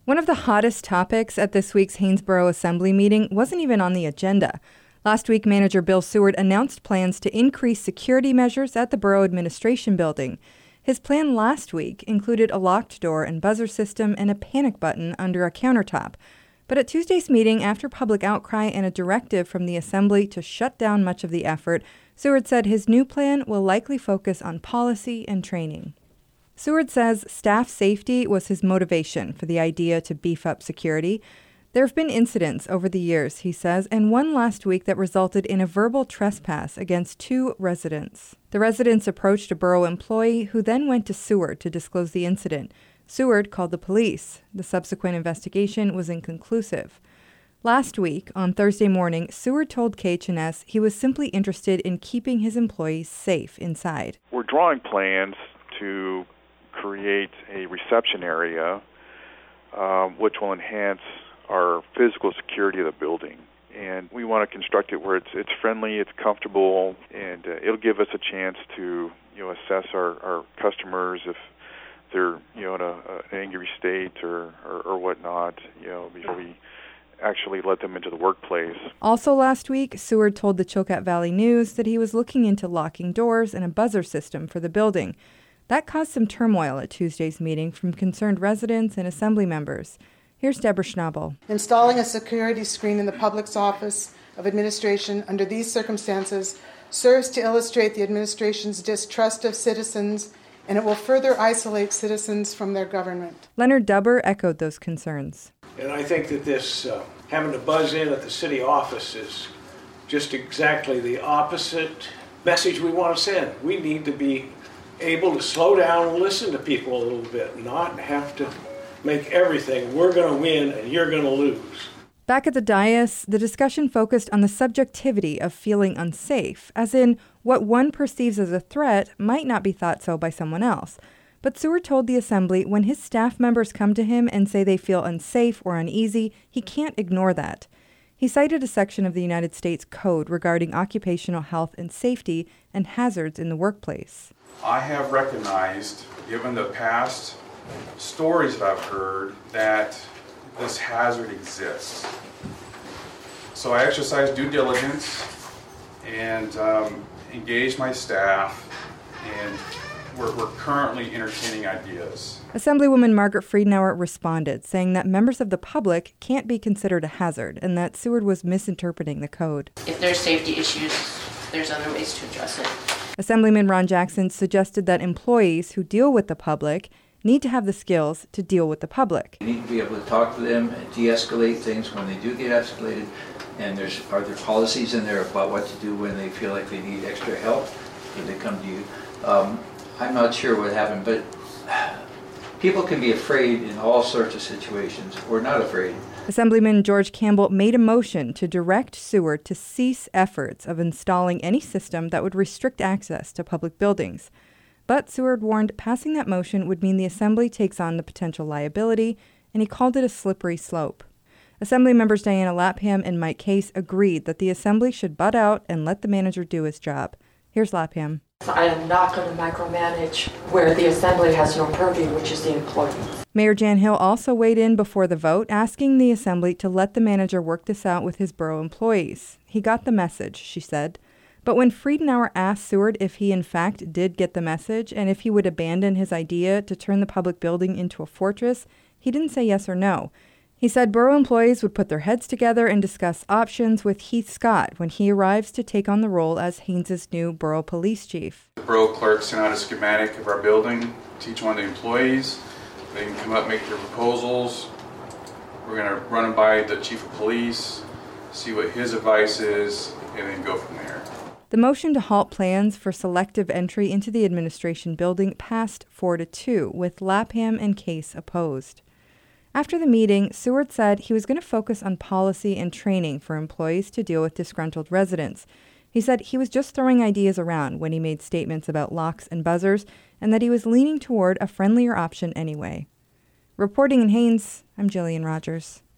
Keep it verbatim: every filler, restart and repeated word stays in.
One of the hottest topics at this week's Haynesboro Assembly meeting wasn't even on the agenda. Last week, Manager Bill Seward announced plans to increase security measures at the Borough Administration Building. His plan last week included a locked door and buzzer system and a panic button under a countertop. But at Tuesday's meeting, after public outcry and a directive from the Assembly to shut down much of the effort, Seward said his new plan will likely focus on policy and training. Seward says staff safety was his motivation for the idea to beef up security. There have been incidents over the years, he says, and one last week that resulted in a verbal trespass against two residents. The residents approached a borough employee who then went to Seward to disclose the incident. Seward called the police. The subsequent investigation was inconclusive. Last week, on Thursday morning, Seward told K H N S he was simply interested in keeping his employees safe inside. We're drawing plans to create a reception area um, which will enhance our physical security of the building. And we want to construct it where it's it's friendly, it's comfortable, and uh, it'll give us a chance to you know assess our, our customers if they're you know in a, a, an angry state or, or, or whatnot, you know, before we actually let them into the workplace. Also last week, Seward told the Chilkat Valley News that he was looking into locking doors and a buzzer system for the building. That caused some turmoil at Tuesday's meeting from concerned residents and assembly members. Here's Deborah Schnabel. Installing a security screen in the public's office of administration under these circumstances serves to illustrate the administration's distrust of citizens, and it will further isolate citizens from their government. Leonard Dubber echoed those concerns. And I think that this uh, having to buzz in at the city office is just exactly the opposite message we want to send. We need to be able to slow down and listen to people a little bit, not have to make everything, we're going to win and you're going to lose. Back at the dais, the discussion focused on the subjectivity of feeling unsafe, as in what one perceives as a threat might not be thought so by someone else. But Seward told the Assembly when his staff members come to him and say they feel unsafe or uneasy, he can't ignore that. He cited a section of the United States Code regarding occupational health and safety and hazards in the workplace. I have recognized, given the past stories that I've heard, that this hazard exists. So I exercise due diligence and um, engage my staff, and we're, we're currently entertaining ideas. Assemblywoman Margaret Friedenauer responded, saying that members of the public can't be considered a hazard and that Seward was misinterpreting the code. If there's safety issues, there's other ways to address it. Assemblyman Ron Jackson suggested that employees who deal with the public need to have the skills to deal with the public. You need to be able to talk to them and de-escalate things when they do get escalated, and there's are there policies in there about what to do when they feel like they need extra help when they come to you. Um, I'm not sure what happened, but people can be afraid in all sorts of situations, or not afraid. Assemblyman George Campbell made a motion to direct Seward to cease efforts of installing any system that would restrict access to public buildings. But Seward warned passing that motion would mean the Assembly takes on the potential liability, and he called it a slippery slope. Assembly members Diana Lapham and Mike Case agreed that the Assembly should butt out and let the manager do his job. Here's Lapham. I am not going to micromanage where the Assembly has no purview, which is the employees. Mayor Jan Hill also weighed in before the vote, asking the Assembly to let the manager work this out with his borough employees. He got the message, she said. But when Friedenauer asked Seward if he in fact did get the message and if he would abandon his idea to turn the public building into a fortress, he didn't say yes or no. He said borough employees would put their heads together and discuss options with Heath Scott when he arrives to take on the role as Haynes's new borough police chief. The borough clerk sent out a schematic of our building to each one of the employees. They can come up, make their proposals. We're going to run them by the chief of police, see what his advice is, and then go from there. The motion to halt plans for selective entry into the administration building passed four to two, with Lapham and Case opposed. After the meeting, Seward said he was going to focus on policy and training for employees to deal with disgruntled residents. He said he was just throwing ideas around when he made statements about locks and buzzers, and that he was leaning toward a friendlier option anyway. Reporting in Haines, I'm Jillian Rogers.